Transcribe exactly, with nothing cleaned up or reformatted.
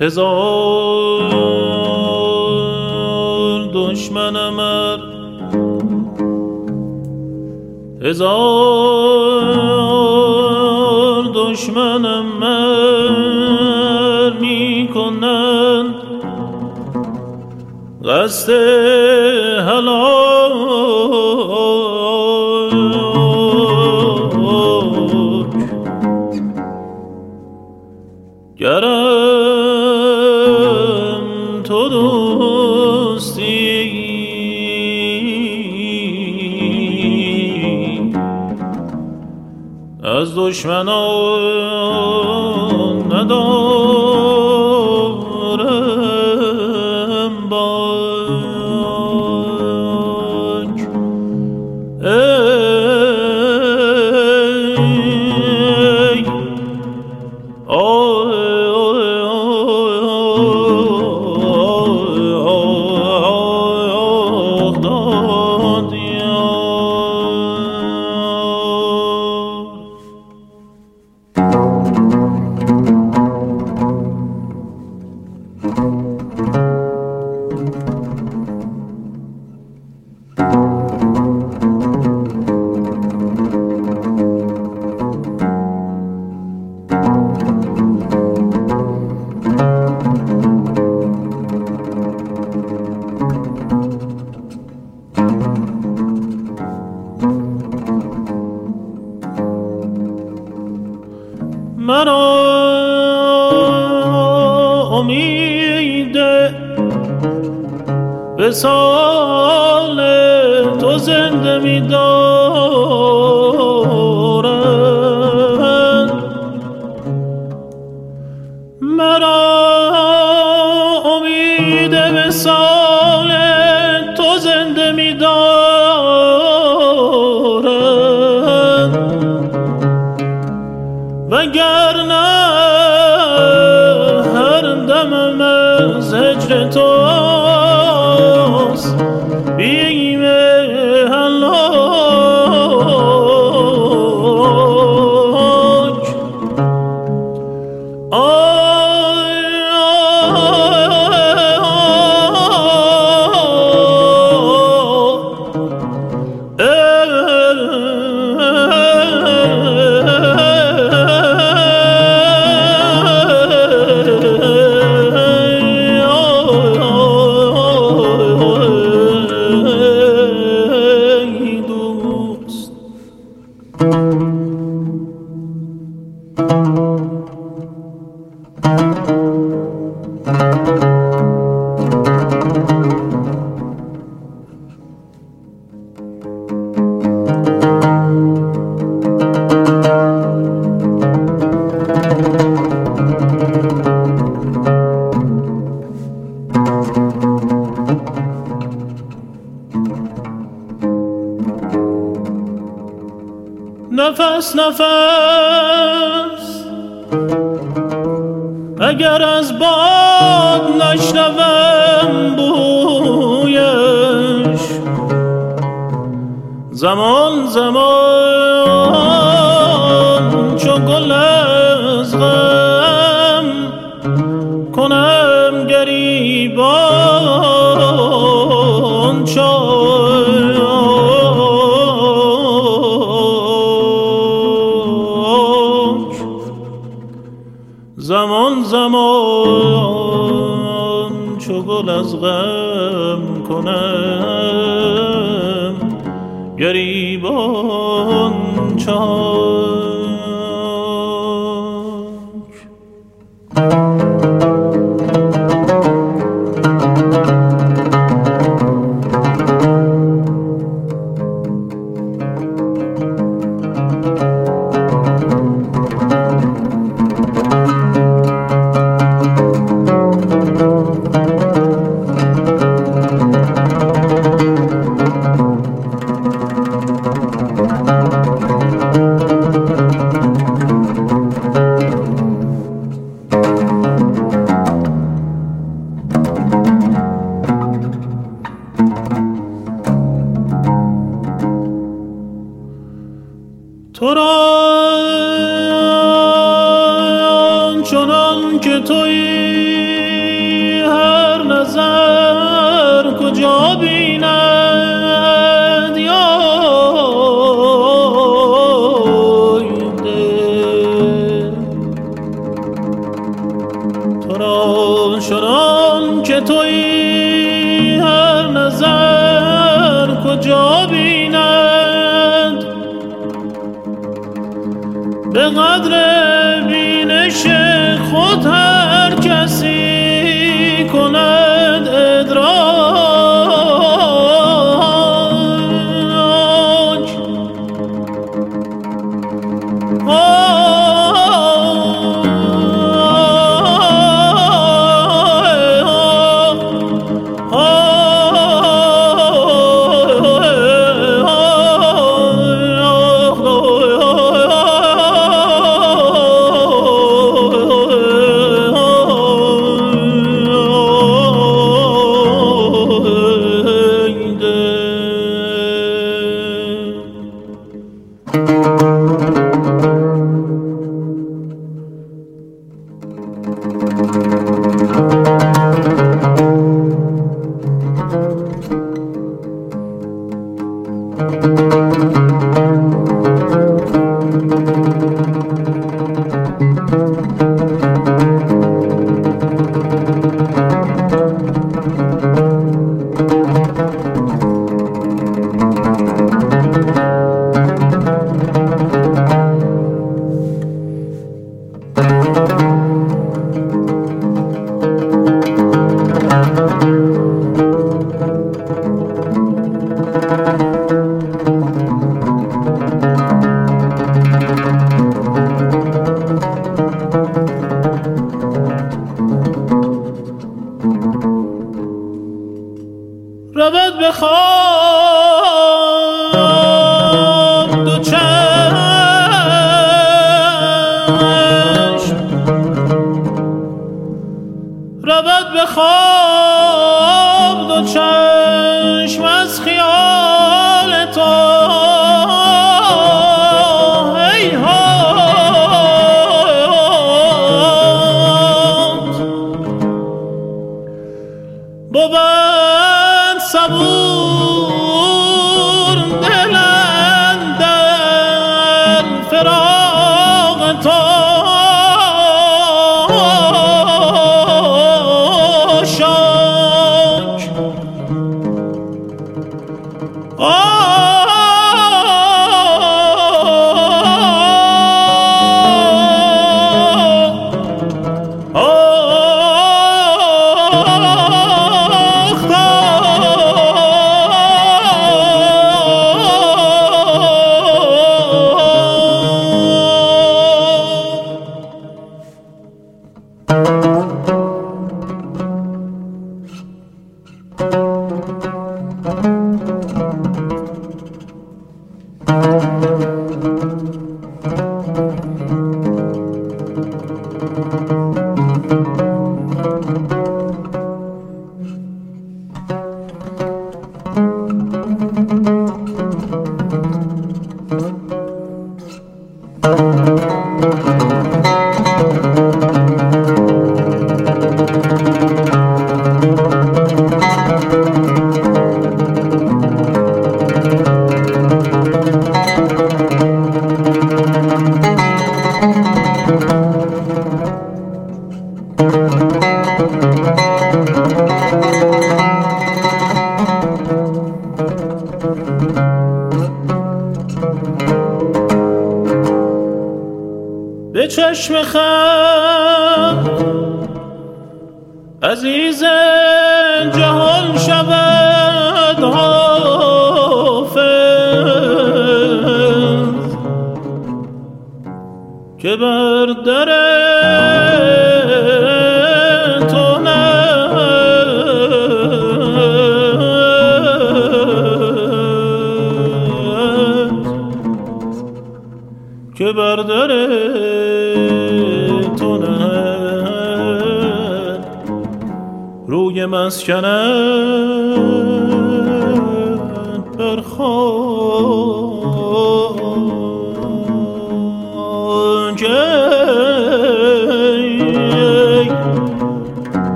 هزار دشمنم ار هزار دشمنم ار می کنند قصد هلاک گرم تو دوستی از دشمنان ندارم باک ای آه مرا امید وصال تو زنده می دارد مرا امید وصال تو زنده می دارد وگرنه هر دمم از هجر توست بیم هلاک آی نفس نفس اگر از باد نشنوم بویش زمان زمان چو گل از غم کنم گریبان چای زمان زمان چو گل از غم کنم گریبان چاک تو را چنان که تویی کجا بیند یا تو را شدان که توی هر نظر کجا بیند به قدر بینش خود هر کسی کند ادراک رود به خواب دو چشم رود به خواب دو چشم از خیال تو بود صبور دلم در فراق تو شاک به چشم خم عزیز جهان شود حافظ که بر در تو نه که بر در تو نه روی مسکنم